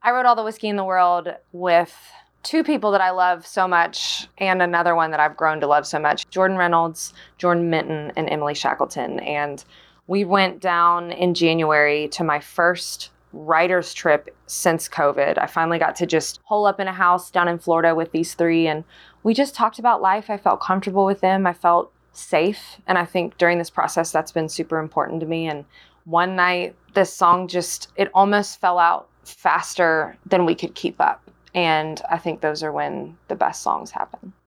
I wrote All the Whiskey in the World with two people that I love so much and another one that I've grown to love so much, Jordan Reynolds, Jordan Minton, and Emily Shackleton. And we went down in January to my first writer's trip since COVID. I finally got to just hole up in a house down in Florida with these three, and we just talked about life. I felt comfortable with them. I felt safe. And I think during this process, that's been super important to me. And one night, this song it almost fell out faster than we could keep up. And I think those are when the best songs happen.